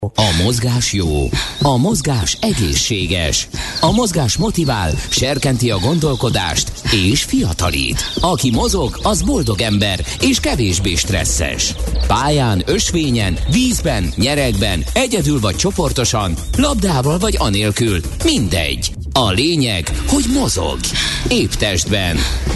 A mozgás jó, a mozgás egészséges, a mozgás motivál, serkenti a gondolkodást és fiatalít. Aki mozog, az boldog ember és kevésbé stresszes. Pályán, ösvényen, vízben, nyeregben, egyedül vagy csoportosan, labdával vagy anélkül, mindegy. A lényeg, hogy mozog. Épp testben.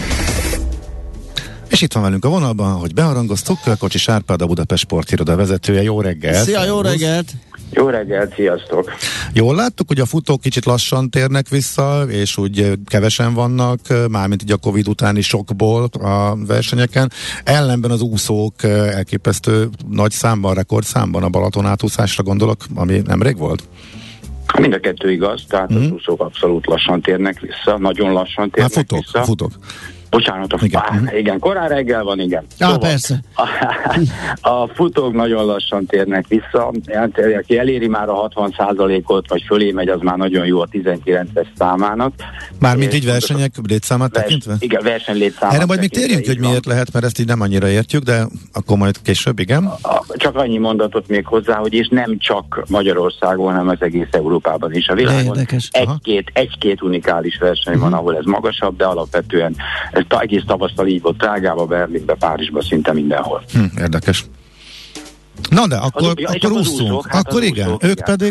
És itt van velünk a vonalban, hogy beharangoztuk, Kocsis Árpád, a Budapest Sportiroda vezetője. Jó reggelt! Szia, jó reggelt! Jó reggelt, sziasztok! Jól láttuk, hogy a futók kicsit lassan térnek vissza, és úgy kevesen vannak, mármint így a Covid utáni sokból a versenyeken. Ellenben az úszók elképesztő nagy számban, rekordszámban, a Balaton átúszásra gondolok, ami nemrég volt? Mind a kettő igaz, tehát az úszók abszolút lassan térnek vissza, nagyon lassan térnek vissza. Futók. Bocsánat, igen, korán reggel van, igen. Persze. A futók nagyon lassan térnek vissza, aki eléri már a 60%-ot, vagy fölé megy, az már nagyon jó a 19-es számának. Mármint így versenyek létszámát tekintve? Igen, versenylétszámát. Erre majd még térjünk, hogy miért lehet, mert ezt így nem annyira értjük, de akkor majd később, igen? Csak annyi mondatot még hozzá, hogy és nem csak Magyarországon, hanem az egész Európában is. A világon egy-két unikális verseny van, ahol ez magasabb, de alapvetően ez egész tavasztal így volt Prágába, Berlinbe, Párizsba, szinte mindenhol. Érdekes. Na de, akkor úszunk. Akkor igen, úszók, ők pedig...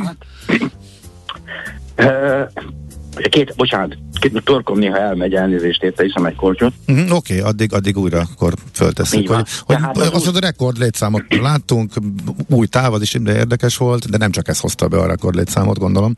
Bocsánat, torkom néha elmegy, elnézést, érte, hiszem egy kortyot. Oké, addig újra akkor föltesszük. Hogy azt a rekord létszámot láttunk, új táv, az is érdekes volt, de nem csak ez hozta be a rekord létszámot, gondolom.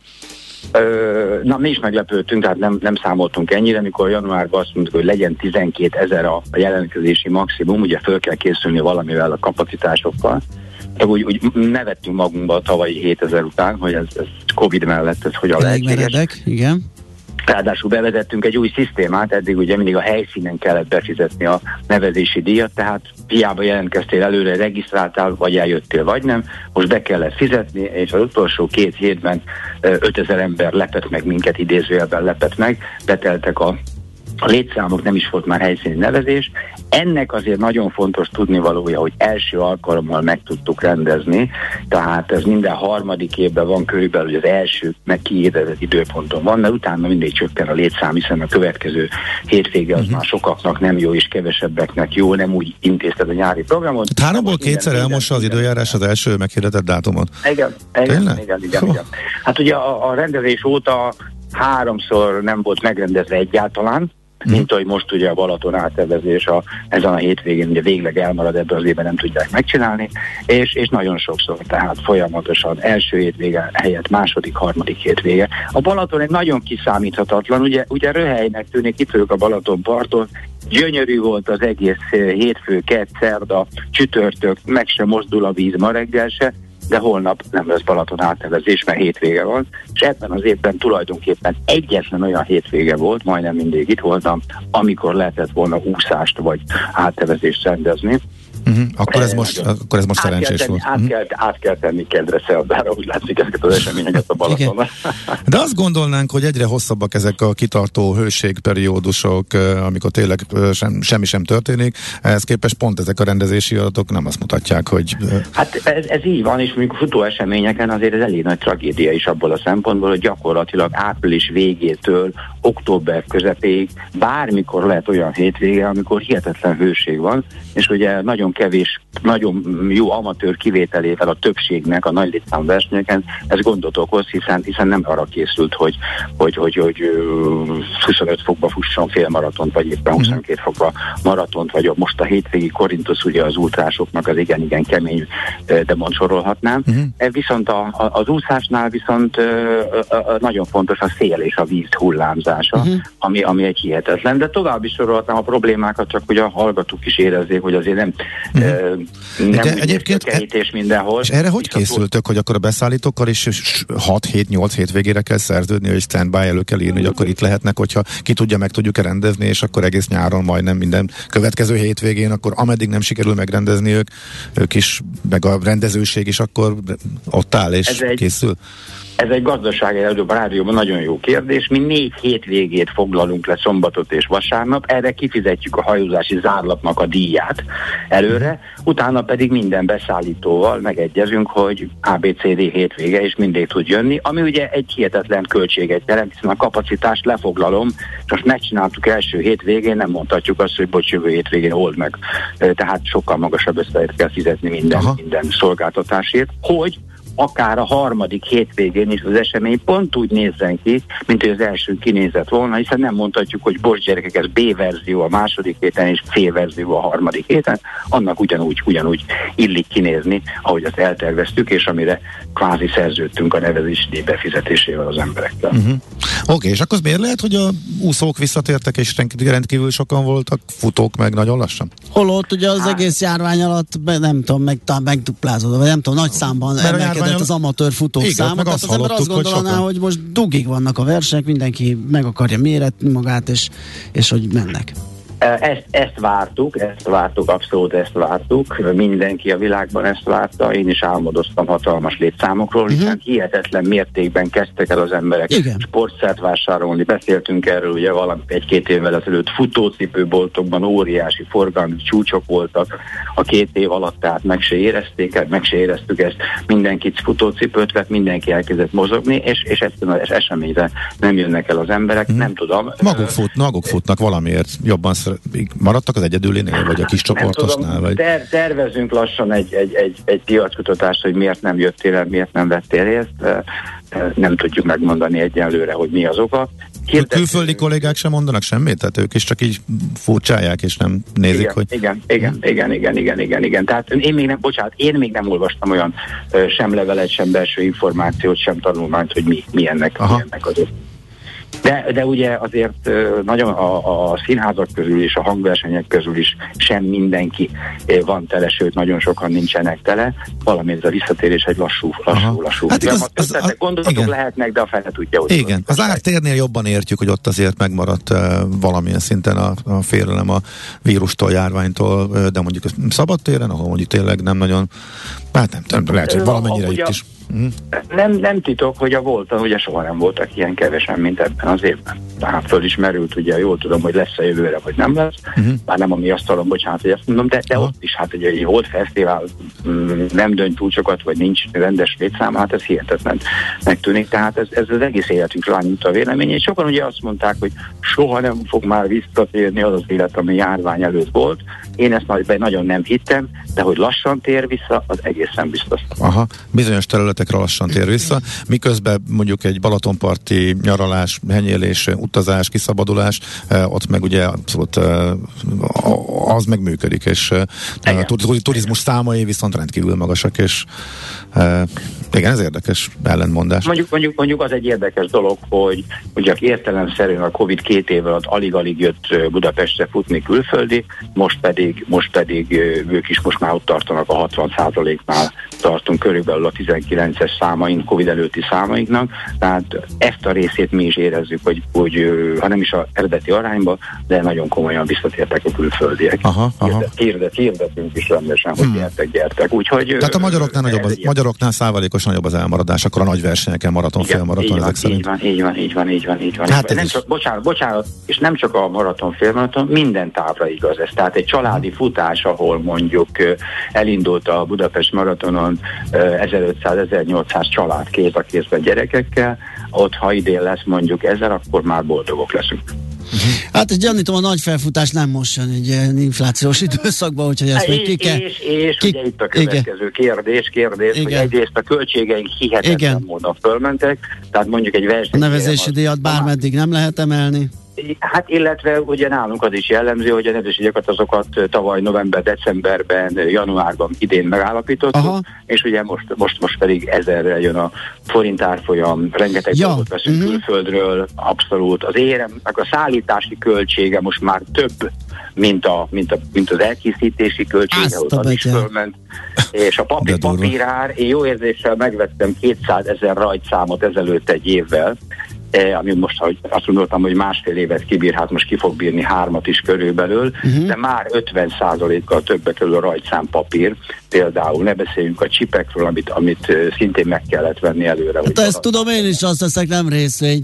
Mi is meglepődtünk, tehát nem számoltunk ennyire, mikor januárban azt mondtuk, hogy legyen 12 000 a jelentkezési maximum, ugye föl kell készülni valamivel a kapacitásokkal. Úgy nevettünk magunkba a tavalyi 7000 után, hogy ez Covid mellett ez hogyan lehetséges. Meredek, igen. Ráadásul bevezettünk egy új szisztémát, eddig ugye mindig a helyszínen kellett befizetni a nevezési díjat, tehát hiába jelentkeztél előre, regisztráltál, vagy eljöttél, vagy nem, most be kellett fizetni, és az utolsó 2 hétben 5000 ember lepett meg minket, idézőjelben lepett meg, beteltek a létszámok, nem is volt már helyszíni nevezés. Ennek azért nagyon fontos tudnivalója, hogy első alkalommal meg tudtuk rendezni, tehát ez minden harmadik évben van körülbelül, hogy az első meg kihirdetett időponton van, de utána mindig csökken a létszám, hiszen a következő hétvége az már sokaknak nem jó, és kevesebbeknek jó, nem úgy intézted a nyári programot. 3-ból 2-szer elmossa az időjárás az első meghirdetett dátumot? Igen. Hát ugye a rendezés óta 3-szor nem volt megrendezve egyáltalán, mint ahogy most ugye a Balaton áttervezés ezen a hétvégén ugye végleg elmarad, ebből az évben nem tudják megcsinálni, és nagyon sokszor, tehát folyamatosan első hétvége helyett második, harmadik hétvége. A Balaton egy nagyon kiszámíthatatlan, ugye röhelynek tűnik, itt vagyok a Balaton parton, gyönyörű volt az egész hétfő, kedd, szerda, csütörtök, meg sem mozdul a víz ma reggel se, de holnap nem lesz Balaton átnevezés, mert hétvége van, és ebben az évben tulajdonképpen egyetlen olyan hétvége volt, majdnem mindig itt voltam, amikor lehetett volna úszást vagy átnevezést rendezni. Akkor ez most szerencsés volt. Át kell tenni kedre szerdára, úgy látszik ezeket az eseményeket a Balatonon. De azt gondolnánk, hogy egyre hosszabbak ezek a kitartó hőségperiódusok, amikor tényleg semmi sem történik. Ehhez képest pont ezek a rendezési adatok nem azt mutatják, hogy... Hát ez így van, és mondjuk futó eseményeken azért ez elég nagy tragédia is abból a szempontból, hogy gyakorlatilag április végétől október közepéig bármikor lehet olyan hétvége, amikor hihetetlen hőség van, és ugye nagyon kevés, nagyon jó amatőr kivételével a többségnek a nagy létszám versenyeken ez gondot okoz, hiszen nem arra készült, hogy 25 fokba fusson félmaratont, vagy éppen 22 fokba maratont, vagy most a hétvégi Korintusz, ugye az ultrásoknak az igen kemény, de mond sorolhatnám. Viszont az úszásnál viszont nagyon fontos a szél és a víz hullámzása, ami egy hihetetlen, de tovább is sorolhatnám a problémákat, csak hogy a hallgatók is érezzék, hogy azért nem egyébként kerítés mindenhol. És erre hogy készültök, hogy akkor a beszállítókkal is 6-7-8 hétvégére kell szerződni, hogy standby elő kell írni, hogy akkor itt lehetnek, hogyha ki tudja, meg tudjuk rendezni, és akkor egész nyáron majdnem minden következő hétvégén, akkor ameddig nem sikerül megrendezni ők is, meg a rendezőség is akkor ott áll és készül. Ez egy gazdasági előbb a rádióban nagyon jó kérdés. Mi 4 hét hétvégét foglalunk le, szombatot és vasárnap, erre kifizetjük a hajózási zárlatnak a díját előre, utána pedig minden beszállítóval megegyezünk, hogy ABCD hétvége és mindig tud jönni, ami ugye egy hihetetlen költséget jelent, hiszen a kapacitást lefoglalom, és most megcsináltuk első hétvégén, nem mondhatjuk azt, hogy bocs, jövő hétvégén old meg. Tehát sokkal magasabb összeget kell fizetni minden szolgáltatásért, hogy akár a harmadik hétvégén is az esemény pont úgy nézzen ki, mint hogy az első kinézett volna, hiszen nem mondhatjuk, hogy bocs gyerekek, ez B verzió a második héten és C verzió a harmadik héten, annak ugyanúgy illik kinézni, ahogy azt elterveztük, és amire kvázi szerződtünk a nevezési díj befizetésével az emberekkel. Oké, és akkor miért lehet, hogy a úszók visszatértek, és rendkívül sokan voltak, futók meg nagyon lassan? Holott ugye az egész járvány alatt, nem tudom, megduplázódott, vagy nem tudom, nagy számban emelkedett az amatőr futók száma. Tehát az ember azt gondolná, hogy most dugig vannak a versenyek, mindenki meg akarja méretni magát, és hogy mennek. Ezt vártuk, abszolút ezt vártuk, mindenki a világban ezt várta, én is álmodoztam hatalmas létszámokról, hiszen hihetetlen mértékben kezdtek el az emberek sportszert vásárolni, beszéltünk erről ugye egy-két évvel ezelőtt, futócipőboltokban óriási forgalmi csúcsok voltak a 2 év alatt, tehát meg se éreztük ezt, mindenki futócipőt vett, mindenki elkezdett mozogni, és ezt az eseményre nem jönnek el az emberek, nem tudom. Maguk futnak valamiért jobban maradtak az egyedülinél, vagy a kis csoportosnál? Vagy? Tervezünk lassan egy piackutatást, hogy miért nem jöttél el, miért nem vettél részt. Nem tudjuk megmondani egyelőre, hogy mi az oka. Külföldi kollégák sem mondanak semmit? Tehát ők is csak így furcsálják, és nem nézik, igen, hogy... Igen. Tehát én még nem olvastam olyan sem levelet, sem belső információt, sem tanulmányt, hogy mi ennek az. De ugye azért nagyon a színházak közül és a hangversenyek közül is sem mindenki van tele, sőt nagyon sokan nincsenek tele, valami ez a visszatérés egy lassú. Hát gondolatok lehetnek, de a fele tudja, hogy... Igen, az ártérnél jobban értjük, hogy ott azért megmaradt valamilyen szinten a félelem a vírustól, járványtól, de mondjuk szabadtéren, ahol mondjuk tényleg nem nagyon, hát nem lehet, hogy valamennyire itt is. Nem titok, hogy a Volton ugye soha nem voltak ilyen kevesen, mint ebben az évben. Tehát fölismerült, ugye jól tudom, hogy lesz a jövőre, vagy nem lesz. Már nem a mi asztalon, bocsánat, hogy ezt mondom, de ott is hát egy Volt Fesztivál nem dönt túl sokat, vagy nincs rendes létszám, hát ez hihetetlen megtűnik. Tehát ez az egész életünk rányújt a vélemény. És sokan ugye azt mondták, hogy soha nem fog már visszatérni az élet, ami járvány előtt volt. Én ezt nagyon nem hittem, de hogy lassan tér vissza, az egészen biztos. Bizonyos területekre lassan tér vissza, miközben mondjuk egy balatonparti nyaralás, henyélés, utazás, kiszabadulás, ott meg ugye abszolút az meg működik, és turizmus számai viszont rendkívül magasak, és igen, ez érdekes ellentmondás. Mondjuk az egy érdekes dolog, hogy ugye értelemszerűen a Covid 2 év alatt alig-alig jött Budapestre futni külföldi, most pedig ők is most már ott tartanak a 60%-nál tartunk körülbelül a 19-es számaink, Covid előtti számainknak, tehát ezt a részét mi is érezzük, hogy ha nem is az eredeti arányba, de nagyon komolyan visszatértek a külföldiek. Hirdetünk is rendesen, hogy gyertek. Úgyhogy, tehát a magyaroknál százalékosan nagyobb az elmaradás, akkor a nagy versenyeken, maraton, félmaraton ezek szerint. Így van. Hát nem csak, bocsánat, és nem csak a maraton, félmaraton, minden távra igaz ez. Tehát egy családi futás, ahol mondjuk elindult a Budapest maratonon 1500-1800 család kéz a kézben gyerekekkel, ott ha idén lesz mondjuk 1000, akkor már boldogok leszünk. Hát gyanítom, a nagy felfutás nem most jön egy ilyen inflációs időszakban, úgyhogy ezt még ki kell... És ugye itt a következő kérdés, hogy egyrészt a költségeink hihetetlen módon fölmentek, tehát mondjuk egy verseny... A nevezési díjat bármeddig nem lehet emelni. Hát illetve ugye nálunk az is jellemző, hogy a nevezési díjakat azokat tavaly november, decemberben, januárban idén megállapítottuk, és ugye most pedig 1000-re jön a forint árfolyam, rengeteg dolgot veszünk külföldről, abszolút. Az érem, a szállítási költsége most már több, mint az elkészítési költsége, az is fölment. És a papírár, én jó érzéssel megvettem 200 000 rajtszámot ezelőtt egy évvel, ami most azt gondoltam, hogy másfél évet kibír, hát most ki fog bírni 3 is körülbelül, de már 50%-kal többe kerül a rajtszámpapír, például ne beszéljünk a csipekről, amit szintén meg kellett venni előre. Hát ezt tudom én is, azt teszek, nem részvény.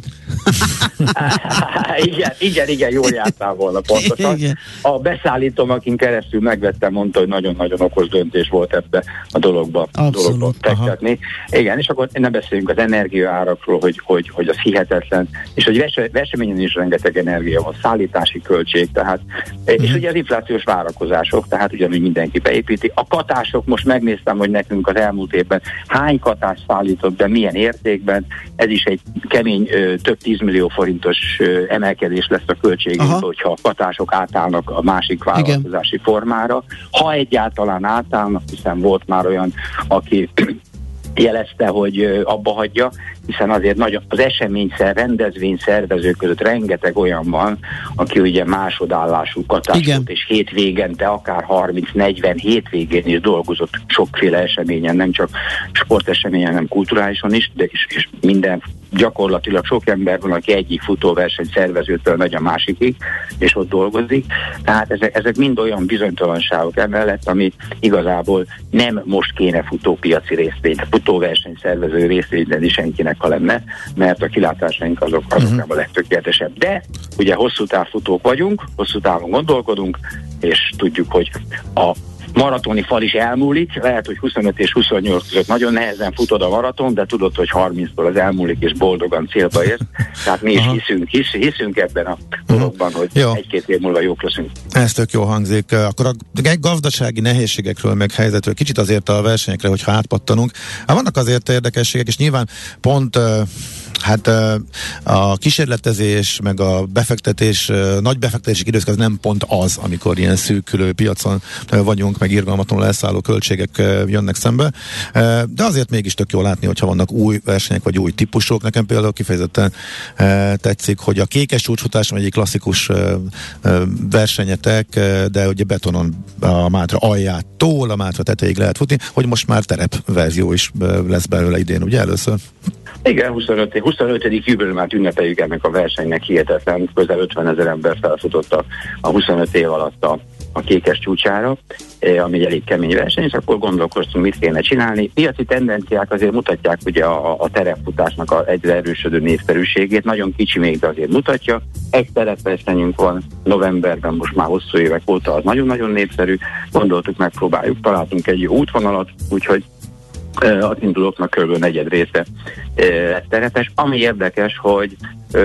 igen, jól jártál volna pontosan. Igen. A beszállítóm, akin keresztül megvettem, mondta, hogy nagyon-nagyon okos döntés volt ebbe a dologba fektetni. Igen, és akkor nem beszéljünk az energiaárakról, hogy az hihetetlen, és hogy verseményen is rengeteg energia van, szállítási költség, tehát, és ugye az inflációs várakozások, tehát ugyanúgy mindenki beépíti. A katások, most megnéztem, hogy nekünk az elmúlt évben hány katás szállított, de milyen értékben, ez is egy kemény több 10 millió forintos emelkedés lesz a költségünk, hogyha a katások átállnak a másik vállalkozási formára. Ha egyáltalán átállnak, hiszen volt már olyan, aki jelezte, hogy abba hagyja, hiszen azért nagyon az rendezvény szervezők között rengeteg olyan van, aki ugye másodállású katásot, és hétvégente, akár 30-40 hétvégén is dolgozott sokféle eseményen, nem csak sporteseményen, hanem kulturálisan is, de és minden, gyakorlatilag sok ember van, aki egyik futóverseny szervezőtől megy a másikig, és ott dolgozik. Tehát ezek mind olyan bizonytalanságok emellett, ami igazából nem most kéne futópiaci részvény, futóverseny szervező részvényben is senkinek, ha lenne, mert a kilátásaink azok nem a legtökéletesebb. De ugye hosszú távfutók vagyunk, hosszú távon gondolkodunk, és tudjuk, hogy a maratoni fal is elmúlik, lehet, hogy 25 és 28 között nagyon nehezen futod a maraton, de tudod, hogy 30-tól az elmúlik, és boldogan célba érsz. Tehát mi is hiszünk ebben a dologban, hogy egy-két év múlva jók leszünk. Ez tök jó hangzik. Akkor a gazdasági nehézségekről, meg helyzetről, kicsit azért a versenyekre, hogyha átpattanunk. Vannak azért érdekességek, és nyilván pont a kísérletezés, meg a befektetés, nagy befektetési időszak az nem pont az, amikor ilyen szűkülő piacon vagyunk, meg irgalmatlanul elszálló költségek jönnek szembe. De azért mégis tök jó látni, hogyha vannak új versenyek, vagy új típusok. Nekem például kifejezetten tetszik, hogy a kékes csúcsfutás egyik klasszikus versenyetek, de ugye betonon a Mátra aljától a Mátra tetejéig lehet futni, hogy most már terepverzió is lesz belőle idén, ugye először? Igen, 25. jubileumát ünnepeljük ennek a versenynek, hihetetlen, közel 50 000 ember felfutott a 25 év alatt a kékes csúcsára, ami egy elég kemény verseny, és akkor gondolkoztunk, mit kéne csinálni. Piaci tendenciák azért mutatják ugye a terepfutásnak a egyre erősödő népszerűségét, nagyon kicsi még, de azért mutatja. Egy terepversenyünk van novemberben, most már hosszú évek óta, az nagyon-nagyon népszerű. Gondoltuk, megpróbáljuk, találtunk egy jó útvonalat, úgyhogy az indulóknak kb. Negyed része terepes. Ami érdekes, hogy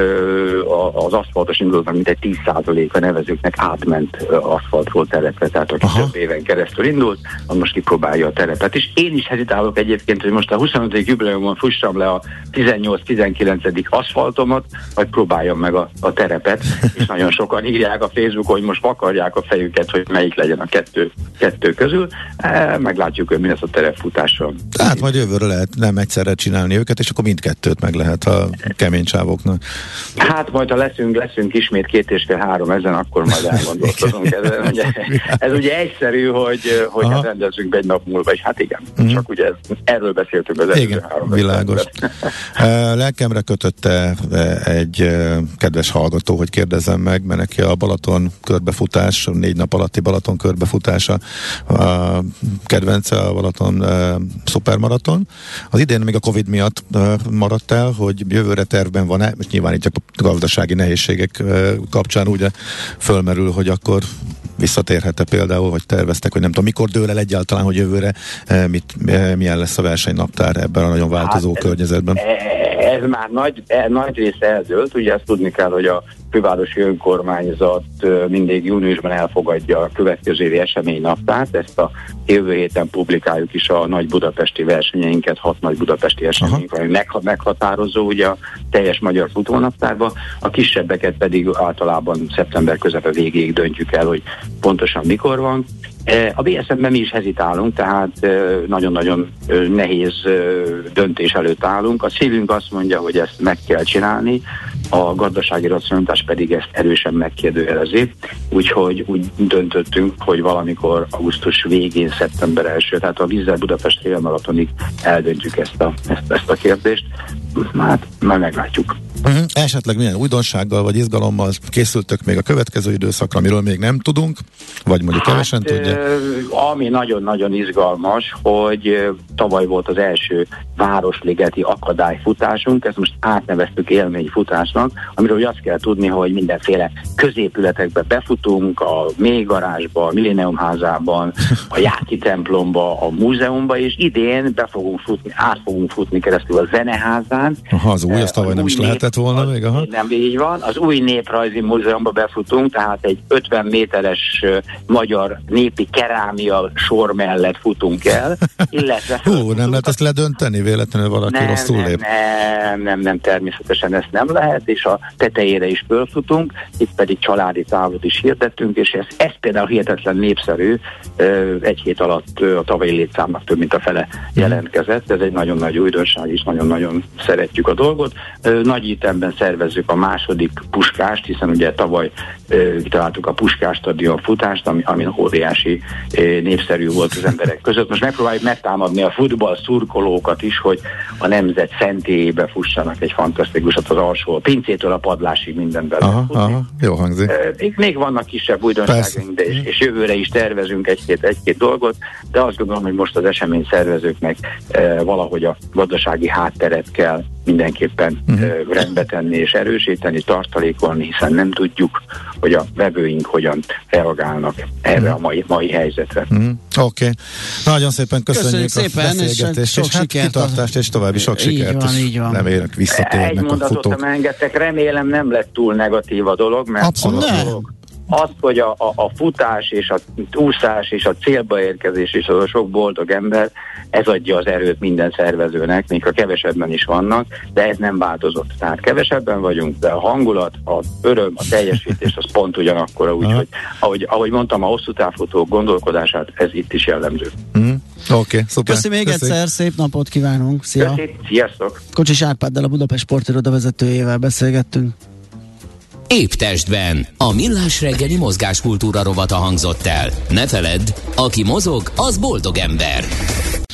az aszfaltos indulóknak mintegy 10%-a nevezőknek átment aszfaltról terepre, tehát aki több éven keresztül indult, az most kipróbálja a terepet. És én is hezitálok egyébként, hogy most a 25. jubileumon fussam le a 18-19. aszfaltomat, vagy próbáljam meg a terepet, és nagyon sokan írják a Facebookon, hogy most vakarják a fejüket, hogy melyik legyen a kettő közül. Meglátjuk, hogy mi lesz a terepfutással. Tehát majd jövőre lehet nem egyszerre csinálni őket, és akkor mindkettőt meg lehet a kemény csávoknak. Hát majd, ha leszünk ismét 2,5-3 ezen, akkor majd elgondolkozunk ezen. Ez ugye egyszerű, hogy hát rendezünk egy nap múlva, és hát igen, csak ugye erről beszéltünk az első 3 világos. Lelkemre kötötte egy kedves hallgató, hogy kérdezzem meg, mert neki a Balaton körbefutás, 4 nap alatti Balaton körbefutása a kedvence, a Balaton szupermaraton. Az idén még a Covid miatt maradt el, hogy jövőre tervben van-e, és nyilván itt a gazdasági nehézségek kapcsán ugye fölmerül, hogy akkor visszatérhet-e például, hogy terveztek, hogy nem tudom, mikor dől el egyáltalán, hogy jövőre milyen lesz a versenynaptár ebben a nagyon változó környezetben? Ez már nagy része eldőlt, ugye ezt tudni kell, hogy a fővárosi önkormányzat mindig júniusban elfogadja a következő évi eseménynaptárt, ezt a jövő héten publikáljuk is a nagy budapesti versenyeinket, 6 nagy budapesti eseményünk, ami meghatározó ugye a teljes magyar futónaptárban, a kisebbeket pedig általában szeptember közepe végéig döntjük el, hogy pontosan mikor van. A BSM-ben mi is hezitálunk, tehát nagyon-nagyon nehéz döntés előtt állunk. A szívünk azt mondja, hogy ezt meg kell csinálni, a gazdasági racionalitás pedig ezt erősen megkérdőjelezi, úgyhogy úgy döntöttünk, hogy valamikor augusztus végén, szeptember 1, tehát a Vízzel Budapest félmaratonig eldöntjük ezt a kérdést. Hát, majd meglátjuk. Esetleg milyen újdonsággal vagy izgalommal készültök még a következő időszakra, amiről még nem tudunk, vagy mondjuk kevesen tudják? Ami nagyon-nagyon izgalmas, hogy tavaly volt az első városligeti akadályfutásunk, ezt most átneveztük élményfutásnak, amiről azt kell tudni, hogy mindenféle középületekbe befutunk, a mélygarázsba, a Millennium házában, a Jáki templomba, a múzeumba, és idén át fogunk futni keresztül a Zeneházán. Aha, az új, azt tavaly nem is lehetett volna még, aha. Nem így van. Az új néprajzi múzeumba befutunk, tehát egy 50 méteres magyar népi kerámia sor mellett futunk el, illetve... nem lehet ezt ledönteni, véletlenül valaki rosszul lép? Nem, természetesen ezt nem lehet, és a tetejére is fölfutunk, itt pedig családi távot is hirdettünk, és ez például hihetetlen népszerű, egy hét alatt a tavalyi létszámnak több mint a fele jelentkezett, ez egy nagyon nagy újdonság, és nagyon-nagyon szeretjük a dolgot. Nagy ütemben szervezzük a második Puskást, hiszen ugye tavaly kitaláltuk a Puskás stadion futást, ami óriási népszerű volt az emberek között. Most megpróbáljuk megtámadni a futball szurkolókat is, hogy a nemzet szentélyébe fussanak egy fantasztikusat az alsó, a pincétől a padlásig mindenben. Aha, jó hangzik. Még vannak kisebb újdonságaink, és jövőre is tervezünk egy-két dolgot, de azt gondolom, hogy most az esemény szervezőknek valahogy a gazdasági hátteret kell mindenképpen rendbe tenni és erősíteni, tartalékolni, hiszen nem tudjuk, hogy a vevőink hogyan reagálnak erre a mai helyzetre. Oké. Nagyon szépen köszönjük a beszélgetést, és sok kitartást, és további sok sikert. Így van. Remélem visszatérnek a futók. Egy mondatot engedtek, remélem nem lett túl negatív a dolog, mert abszolút. Az, hogy a futás és a úszás és a célba érkezés és az a sok boldog ember, ez adja az erőt minden szervezőnek, még ha kevesebben is vannak, de ez nem változott. Tehát kevesebben vagyunk, de a hangulat, a öröm, a teljesítés az pont ugyanakkora, úgyhogy ahogy mondtam, a hosszú távfutók gondolkodását ez itt is jellemző. Oké, szuper. Köszi még egyszer, szép napot kívánunk. Szia! Köszi, sziasztok! Kocsis Árpáddal, a Budapest Sportiroda vezetőjével beszélgettünk. Épp testben. A Millás reggeli mozgáskultúra rovata hangzott el. Ne feledd, aki mozog, az boldog ember.